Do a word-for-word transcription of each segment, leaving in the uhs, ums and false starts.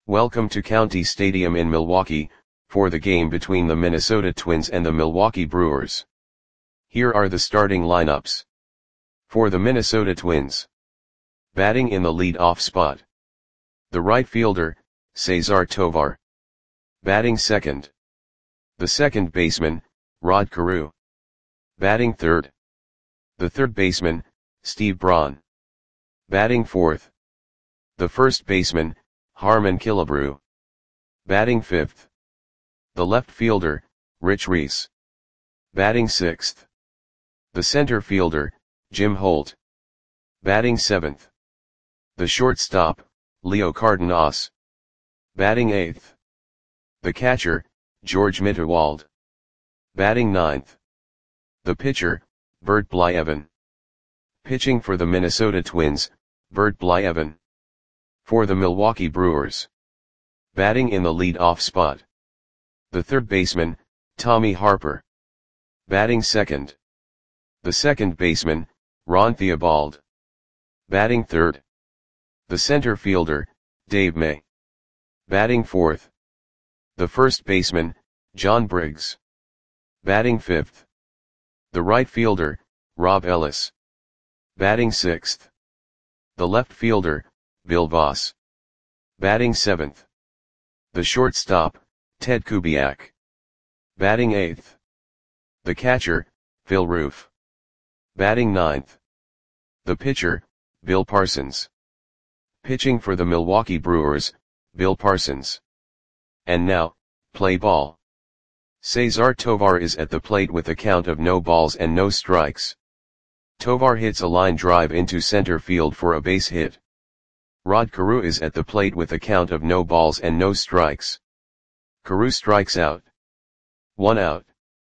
Welcome to County Stadium in Milwaukee, for the game between the Minnesota Twins and the Milwaukee Brewers. Here are the starting lineups. For the Minnesota Twins. Batting in the lead-off spot. The right fielder, Cesar Tovar. Batting second. The second baseman, Rod Carew. Batting third. The third baseman, Steve Braun. Batting fourth. The first baseman, Harmon Killebrew. Batting fifth. The left fielder, Rich Reese. Batting sixth. The center fielder, Jim Holt. Batting seventh. The shortstop, Leo Cardenas. Batting eighth. The catcher, George Mitterwald. Batting ninth. The pitcher, Bert Blyleven. Pitching for the Minnesota Twins, Bert Blyleven. For the Milwaukee Brewers. Batting in the lead-off spot. The third baseman, Tommy Harper. Batting second. The second baseman, Ron Theobald. Batting third. The center fielder, Dave May. Batting fourth. The first baseman, John Briggs. Batting fifth. The right fielder, Rob Ellis. Batting sixth. The left fielder, Bill Voss. Batting seventh. The shortstop, Ted Kubiak. Batting eighth. The catcher, Phil Roof. Batting ninth. The pitcher, Bill Parsons. Pitching for the Milwaukee Brewers, Bill Parsons. And now, play ball. Cesar Tovar is at the plate with a count of no balls and no strikes. Tovar hits a line drive into center field for a base hit. Rod Carew is at the plate with a count of no balls and no strikes. Carew strikes out. One out.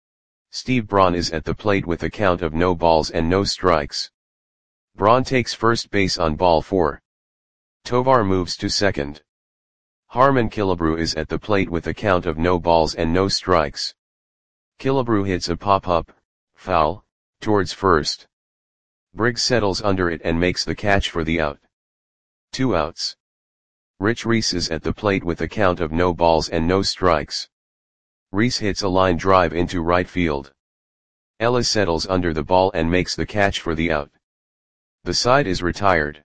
Steve Braun is at the plate with a count of no balls and no strikes. Braun takes first base on ball four. Tovar moves to second. Harmon Killebrew is at the plate with a count of no balls and no strikes. Killebrew hits a pop-up, foul, towards first. Briggs settles under it and makes the catch for the out. Two outs. Rich Reese is at the plate with a count of no balls and no strikes. Reese hits a line drive into right field. Ellis settles under the ball and makes the catch for the out. The side is retired.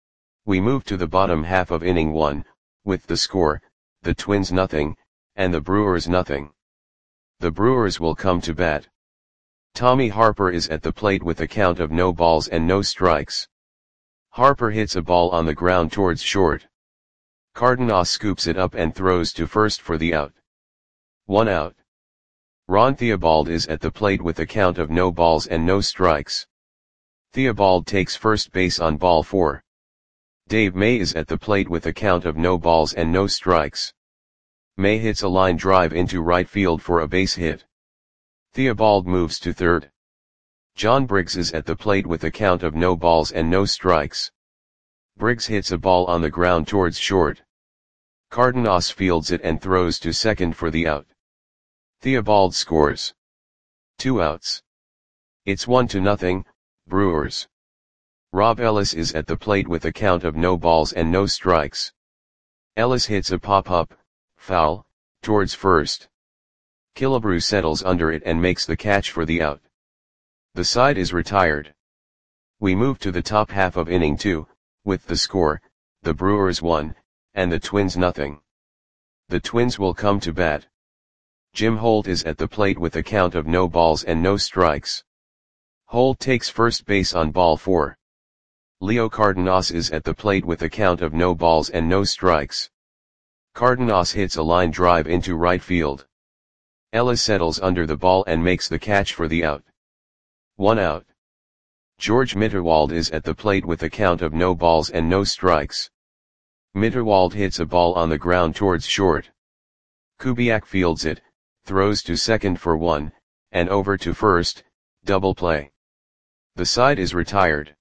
We move to the bottom half of inning one, with the score, the Twins nothing, and the Brewers nothing. The Brewers will come to bat. Tommy Harper is at the plate with a count of no balls and no strikes. Harper hits a ball on the ground towards short. Cardenas scoops it up and throws to first for the out. One out. Ron Theobald is at the plate with a count of no balls and no strikes. Theobald takes first base on ball four. Dave May is at the plate with a count of no balls and no strikes. May hits a line drive into right field for a base hit. Theobald moves to third. John Briggs is at the plate with a count of no balls and no strikes. Briggs hits a ball on the ground towards short. Cardenas fields it and throws to second for the out. Theobald scores. Two outs. It's one to nothing, Brewers. Rob Ellis is at the plate with a count of no balls and no strikes. Ellis hits a pop-up, foul, towards first. Killebrew settles under it and makes the catch for the out. The side is retired. We move to the top half of inning two, with the score, the Brewers one, and the Twins nothing. The Twins will come to bat. Jim Holt is at the plate with a count of no balls and no strikes. Holt takes first base on ball four. Leo Cardenas is at the plate with a count of no balls and no strikes. Cardenas hits a line drive into right field. Ellis settles under the ball and makes the catch for the out. One out. George Mitterwald is at the plate with a count of no balls and no strikes. Mitterwald hits a ball on the ground towards short. Kubiak fields it, throws to second for one, and over to first, double play. The side is retired.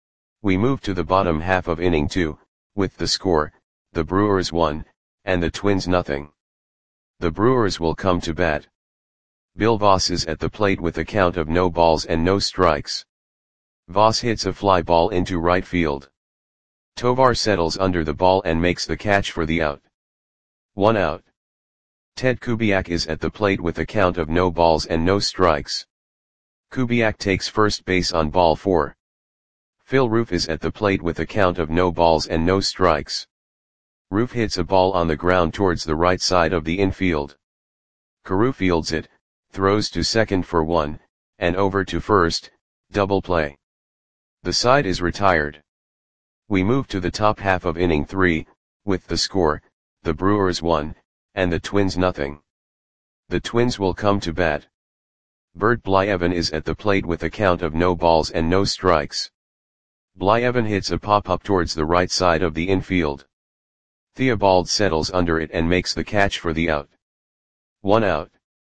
We move to the bottom half of inning two, with the score, the Brewers one, and the Twins nothing. The Brewers will come to bat. Bill Voss is at the plate with a count of no balls and no strikes. Voss hits a fly ball into right field. Tovar settles under the ball and makes the catch for the out. One out. Ted Kubiak is at the plate with a count of no balls and no strikes. Kubiak takes first base on ball four. Phil Roof is at the plate with a count of no balls and no strikes. Roof hits a ball on the ground towards the right side of the infield. Carew fields it, throws to second for one, and over to first, double play. The side is retired. We move to the top half of inning three, with the score, the Brewers one, and the Twins nothing. The Twins will come to bat. Bert Blyevin is at the plate with a count of no balls and no strikes. Blyevin hits a pop-up towards the right side of the infield. Theobald settles under it and makes the catch for the out. One out.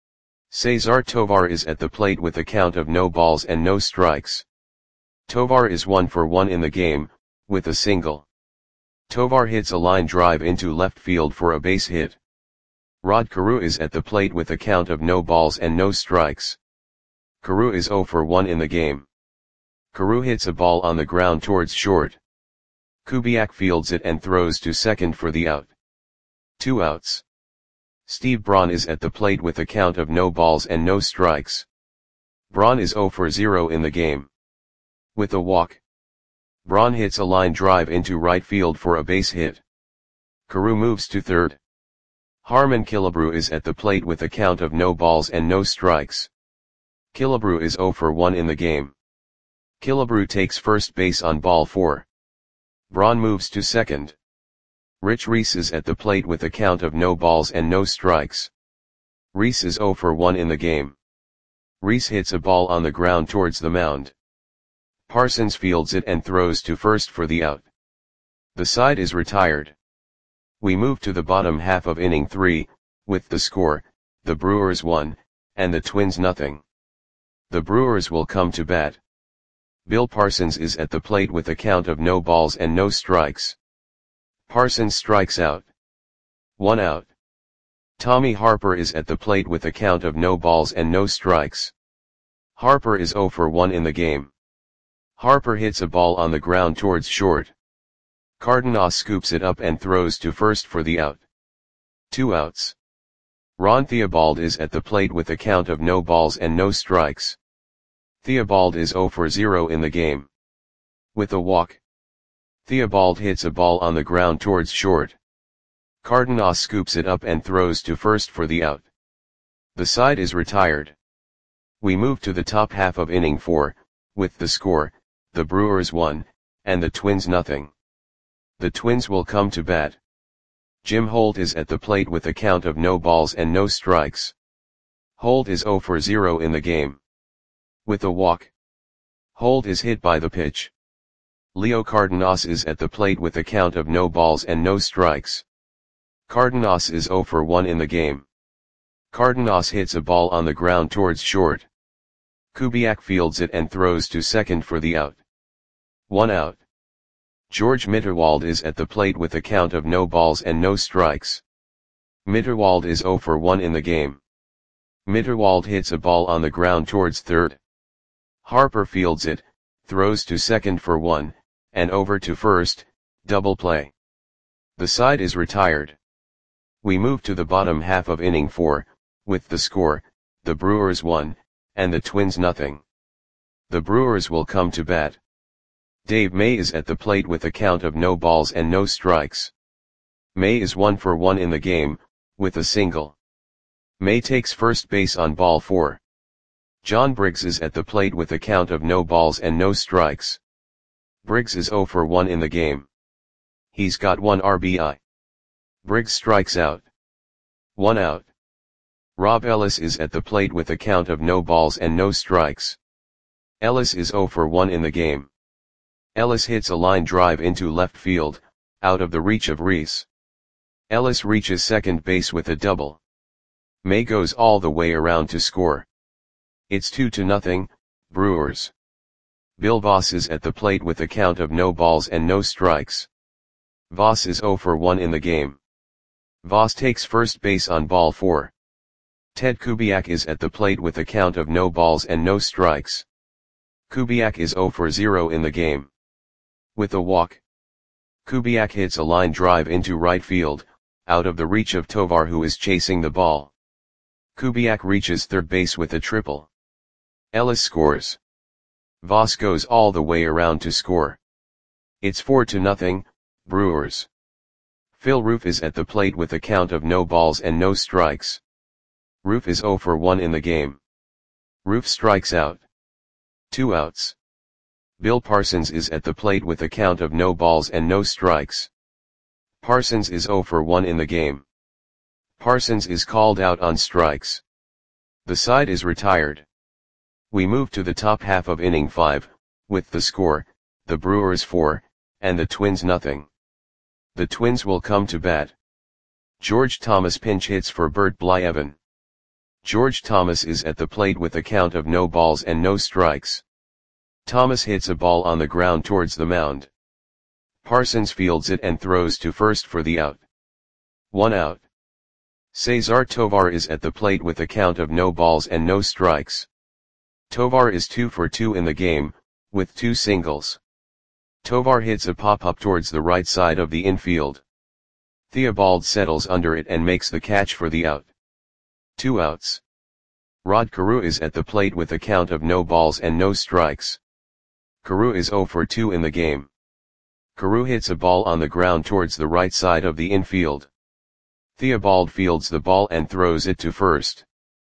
Cesar Tovar is at the plate with a count of no balls and no strikes. Tovar is one for one in the game, with a single. Tovar hits a line drive into left field for a base hit. Rod Carew is at the plate with a count of no balls and no strikes. Carew is zero for one in the game. Carew hits a ball on the ground towards short. Kubiak fields it and throws to second for the out. Two outs. Steve Braun is at the plate with a count of no balls and no strikes. Braun is zero for zero in the game. With a walk. Braun hits a line drive into right field for a base hit. Carew moves to third. Harmon Killebrew is at the plate with a count of no balls and no strikes. Killebrew is zero for one in the game. Killebrew takes first base on ball four. Braun moves to second. Rich Reese is at the plate with a count of no balls and no strikes. Reese is zero for one in the game. Reese hits a ball on the ground towards the mound. Parsons fields it and throws to first for the out. The side is retired. We move to the bottom half of inning three, with the score, the Brewers one, and the Twins nothing. The Brewers will come to bat. Bill Parsons is at the plate with a count of no balls and no strikes. Parsons strikes out. One out. Tommy Harper is at the plate with a count of no balls and no strikes. Harper is zero for one in the game. Harper hits a ball on the ground towards short. Cardenas scoops it up and throws to first for the out. Two outs. Ron Theobald is at the plate with a count of no balls and no strikes. Theobald is zero for zero in the game. With a walk. Theobald hits a ball on the ground towards short. Cardenas scoops it up and throws to first for the out. The side is retired. We move to the top half of inning four, with the score, the Brewers one, and the Twins nothing. The Twins will come to bat. Jim Holt is at the plate with a count of no balls and no strikes. Holt is zero for zero in the game. With a walk. Holt is hit by the pitch. Leo Cardenas is at the plate with a count of no balls and no strikes. Cardenas is zero for one in the game. Cardenas hits a ball on the ground towards short. Kubiak fields it and throws to second for the out. One out. George Mitterwald is at the plate with a count of no balls and no strikes. Mitterwald is zero for one in the game. Mitterwald hits a ball on the ground towards third. Harper fields it, throws to second for one, and over to first, double play. The side is retired. We move to the bottom half of inning four, with the score, the Brewers one, and the Twins nothing. The Brewers will come to bat. Dave May is at the plate with a count of no balls and no strikes. May is one for one in the game, with a single. May takes first base on ball four. John Briggs is at the plate with a count of no balls and no strikes. Briggs is zero for one in the game. He's got one R B I. Briggs strikes out. One out. Rob Ellis is at the plate with a count of no balls and no strikes. Ellis is zero for one in the game. Ellis hits a line drive into left field, out of the reach of Reese. Ellis reaches second base with a double. May goes all the way around to score. It's two to nothing, Brewers. Bill Voss is at the plate with a count of no balls and no strikes. Voss is zero for one in the game. Voss takes first base on ball four. Ted Kubiak is at the plate with a count of no balls and no strikes. Kubiak is zero for zero in the game. With a walk. Kubiak hits a line drive into right field, out of the reach of Tovar, who is chasing the ball. Kubiak reaches third base with a triple. Ellis scores. Voss goes all the way around to score. It's four to nothing, Brewers. Phil Roof is at the plate with a count of no balls and no strikes. Roof is oh for one in the game. Roof strikes out. Two outs. Bill Parsons is at the plate with a count of no balls and no strikes. Parsons is oh for one in the game. Parsons is called out on strikes. The side is retired. We move to the top half of inning five, with the score, the Brewers four, and the Twins nothing. The Twins will come to bat. George Thomas pinch hits for Bert Blyevin. George Thomas is at the plate with a count of no balls and no strikes. Thomas hits a ball on the ground towards the mound. Parsons fields it and throws to first for the out. One out. Cesar Tovar is at the plate with a count of no balls and no strikes. Tovar is two for two in the game, with two singles. Tovar hits a pop-up towards the right side of the infield. Theobald settles under it and makes the catch for the out. Two outs. Rod Carew is at the plate with a count of no balls and no strikes. Carew is oh for two in the game. Carew hits a ball on the ground towards the right side of the infield. Theobald fields the ball and throws it to first.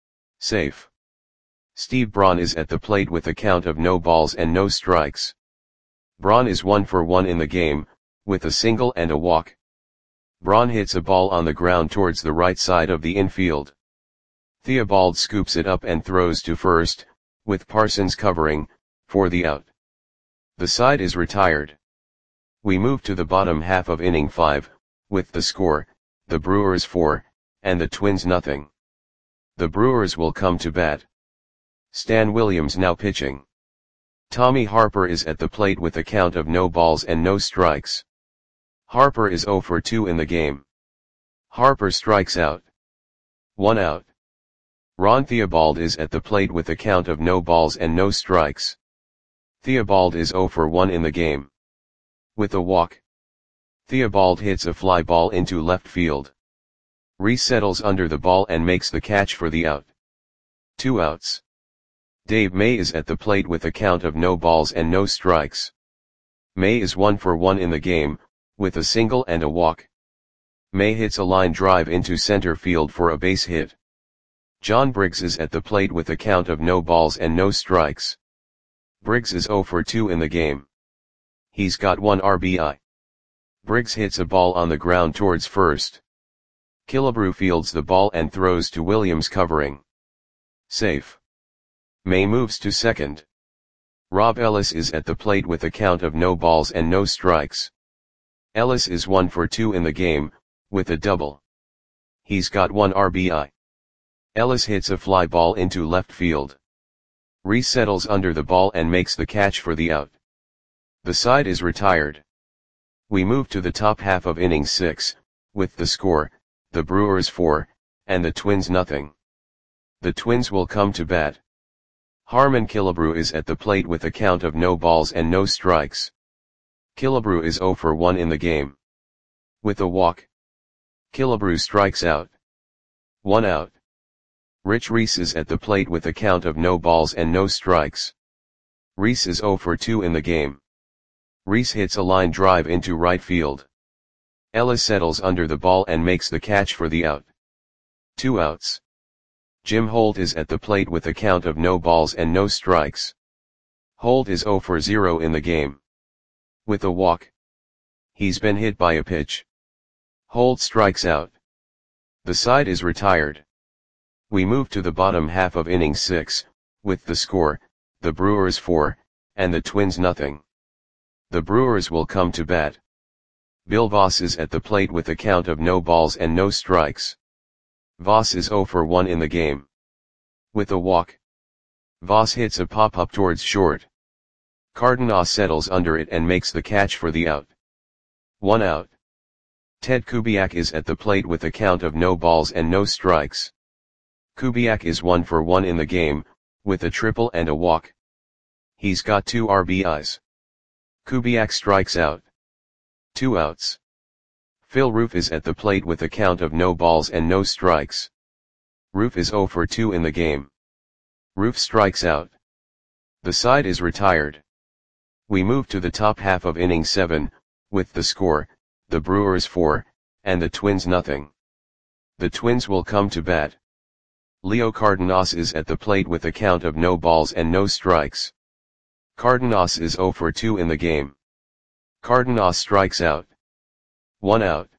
Safe. Steve Braun is at the plate with a count of no balls and no strikes. Braun is one for one in the game, with a single and a walk. Braun hits a ball on the ground towards the right side of the infield. Theobald scoops it up and throws to first, with Parsons covering, for the out. The side is retired. We move to the bottom half of inning five, with the score, the Brewers four, and the Twins nothing. The Brewers will come to bat. Stan Williams now pitching. Tommy Harper is at the plate with a count of no balls and no strikes. Harper is oh for two in the game. Harper strikes out. One out. Ron Theobald is at the plate with a count of no balls and no strikes. Theobald is oh for one in the game. With a walk. Theobald hits a fly ball into left field. Reese settles under the ball and makes the catch for the out. Two outs. Dave May is at the plate with a count of no balls and no strikes. May is one for one in the game, with a single and a walk. May hits a line drive into center field for a base hit. John Briggs is at the plate with a count of no balls and no strikes. Briggs is oh for two in the game. He's got one R B I. Briggs hits a ball on the ground towards first. Killebrew fields the ball and throws to Williams covering. Safe. May moves to second. Rob Ellis is at the plate with a count of no balls and no strikes. Ellis is one for two in the game, with a double. He's got one R B I. Ellis hits a fly ball into left field. Reese settles under the ball and makes the catch for the out. The side is retired. We move to the top half of inning six, with the score, the Brewers four, and the Twins nothing. The Twins will come to bat. Harmon Killebrew is at the plate with a count of no balls and no strikes. Killebrew is oh for one in the game. With a walk. Killebrew strikes out. One out. Rich Reese is at the plate with a count of no balls and no strikes. Reese is oh for two in the game. Reese hits a line drive into right field. Ellis settles under the ball and makes the catch for the out. Two outs. Jim Holt is at the plate with a count of no balls and no strikes. Holt is oh for zero in the game. With a walk. He's been hit by a pitch. Holt strikes out. The side is retired. We move to the bottom half of inning six, with the score, the Brewers four, and the Twins nothing. The Brewers will come to bat. Bill Voss is at the plate with a count of no balls and no strikes. Voss is oh for one in the game. With a walk. Voss hits a pop-up towards short. Cardenas settles under it and makes the catch for the out. One out. Ted Kubiak is at the plate with a count of no balls and no strikes. Kubiak is one for one in the game, with a triple and a walk. He's got two R B Is. Kubiak strikes out. Two outs. Phil Roof is at the plate with a count of no balls and no strikes. Roof is zero for two in the game. Roof strikes out. The side is retired. We move to the top half of inning seven, with the score, the Brewers four, and the Twins nothing. The Twins will come to bat. Leo Cardenas is at the plate with a count of no balls and no strikes. Cardenas is zero for two in the game. Cardenas strikes out. One out.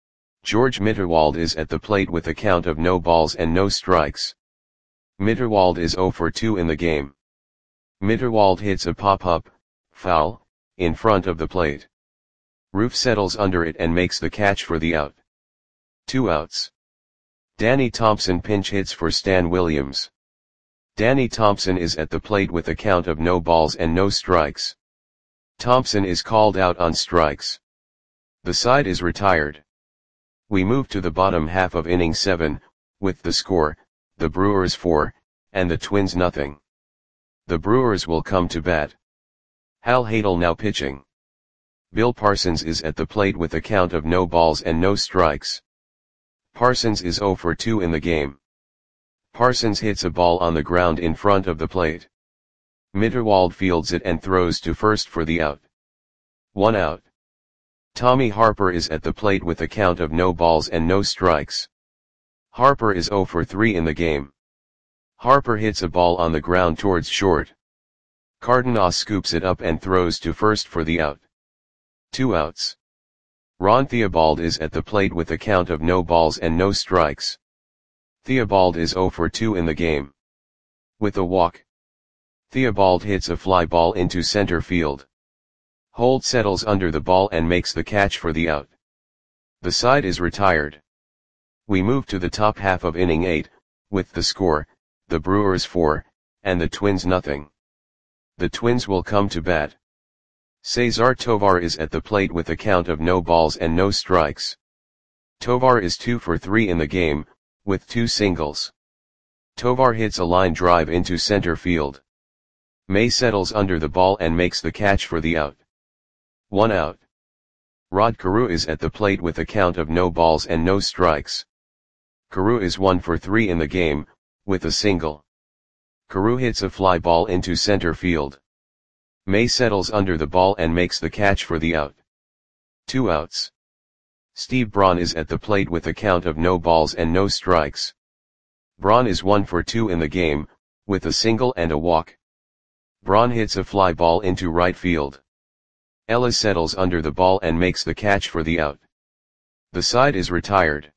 George Mitterwald is at the plate with a count of no balls and no strikes. Mitterwald is zero for two in the game. Mitterwald hits a pop-up, foul, in front of the plate. Roof settles under it and makes the catch for the out. Two outs. Danny Thompson pinch hits for Stan Williams. Danny Thompson is at the plate with a count of no balls and no strikes. Thompson is called out on strikes. The side is retired. We move to the bottom half of inning seven, with the score, the Brewers four, and the Twins nothing. The Brewers will come to bat. Hal Hadel now pitching. Bill Parsons is at the plate with a count of no balls and no strikes. Parsons is zero for two in the game. Parsons hits a ball on the ground in front of the plate. Mitterwald fields it and throws to first for the out. One out. Tommy Harper is at the plate with a count of no balls and no strikes. Harper is zero for three in the game. Harper hits a ball on the ground towards short. Cardenas scoops it up and throws to first for the out. Two outs. Ron Theobald is at the plate with a count of no balls and no strikes. Theobald is zero for two in the game. With a walk. Theobald hits a fly ball into center field. Holt settles under the ball and makes the catch for the out. The side is retired. We move to the top half of inning eight, with the score, the Brewers four, and the Twins nothing. The Twins will come to bat. Cesar Tovar is at the plate with a count of no balls and no strikes. Tovar is two for three in the game, with two singles. Tovar hits a line drive into center field. May settles under the ball and makes the catch for the out. One out. Rod Carew is at the plate with a count of no balls and no strikes. Carew is one for three in the game, with a single. Carew hits a fly ball into center field. May settles under the ball and makes the catch for the out. Two outs. Steve Braun is at the plate with a count of no balls and no strikes. Braun is one for two in the game, with a single and a walk. Braun hits a fly ball into right field. Ellis settles under the ball and makes the catch for the out. The side is retired.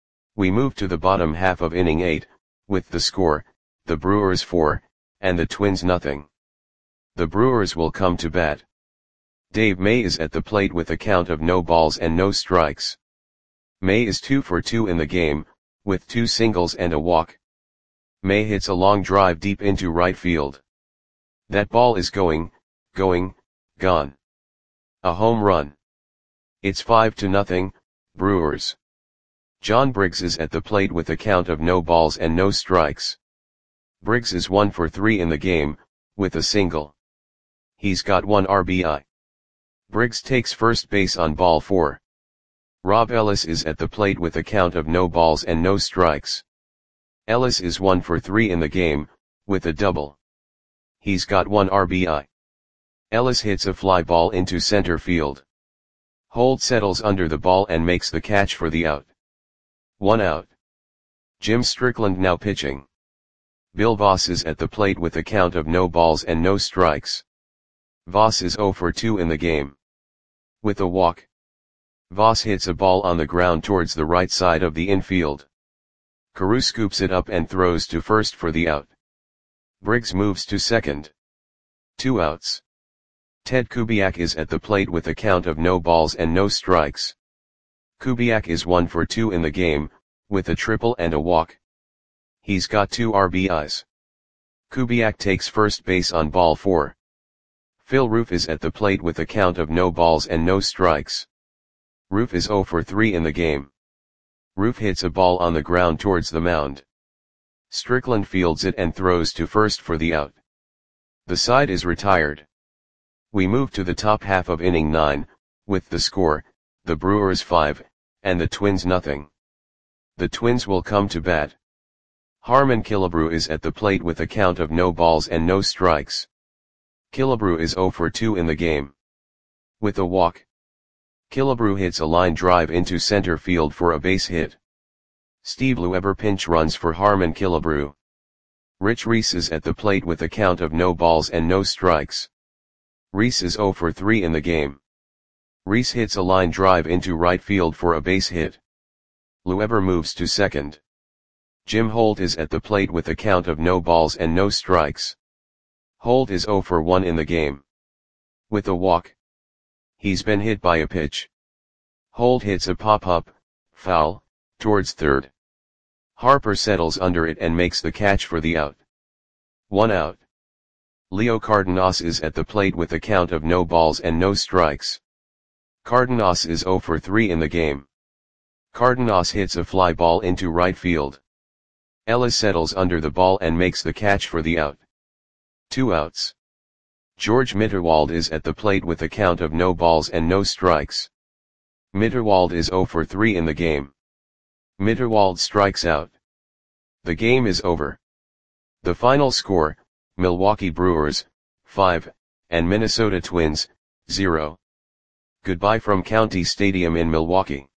We move to the bottom half of inning eight, with the score, the Brewers four, and the Twins nothing. The Brewers will come to bat. Dave May is at the plate with a count of no balls and no strikes. May is two for two in the game, with two singles and a walk. May hits a long drive deep into right field. That ball is going, going, gone. A home run. It's five to nothing, Brewers. John Briggs is at the plate with a count of no balls and no strikes. Briggs is one for three in the game, with a single. He's got one R B I. Briggs takes first base on ball four. Rob Ellis is at the plate with a count of no balls and no strikes. Ellis is one for three in the game, with a double. He's got one R B I. Ellis hits a fly ball into center field. Holt settles under the ball and makes the catch for the out. One out. Jim Strickland now pitching. Bill Voss is at the plate with a count of no balls and no strikes. Voss is zero for two in the game. With a walk. Voss hits a ball on the ground towards the right side of the infield. Carew scoops it up and throws to first for the out. Briggs moves to second. Two outs. Ted Kubiak is at the plate with a count of no balls and no strikes. Kubiak is one for two in the game, with a triple and a walk. He's got two R B Is. Kubiak takes first base on ball four. Phil Roof is at the plate with a count of no balls and no strikes. Roof is zero for three in the game. Roof hits a ball on the ground towards the mound. Strickland fields it and throws to first for the out. The side is retired. We move to the top half of inning nine, with the score, the Brewers five, and the Twins nothing. The Twins will come to bat. Harmon Killebrew is at the plate with a count of no balls and no strikes. Killebrew is zero for two in the game. With a walk, Killebrew hits a line drive into center field for a base hit. Steve Loeber pinch runs for Harmon Killebrew. Rich Reese is at the plate with a count of no balls and no strikes. Reese is zero for three in the game. Reese hits a line drive into right field for a base hit. Loeber moves to second. Jim Holt is at the plate with a count of no balls and no strikes. Holt is zero for one in the game. With a walk, he's been hit by a pitch. Holt hits a pop-up, foul, towards third. Harper settles under it and makes the catch for the out. One out. Leo Cardenas is at the plate with a count of no balls and no strikes. Cardenas is zero for three in the game. Cardenas hits a fly ball into right field. Ellis settles under the ball and makes the catch for the out. Two outs. George Mitterwald is at the plate with a count of no balls and no strikes. Mitterwald is zero for three in the game. Mitterwald strikes out. The game is over. The final score, Milwaukee Brewers, five, and Minnesota Twins, zero. Goodbye from County Stadium in Milwaukee.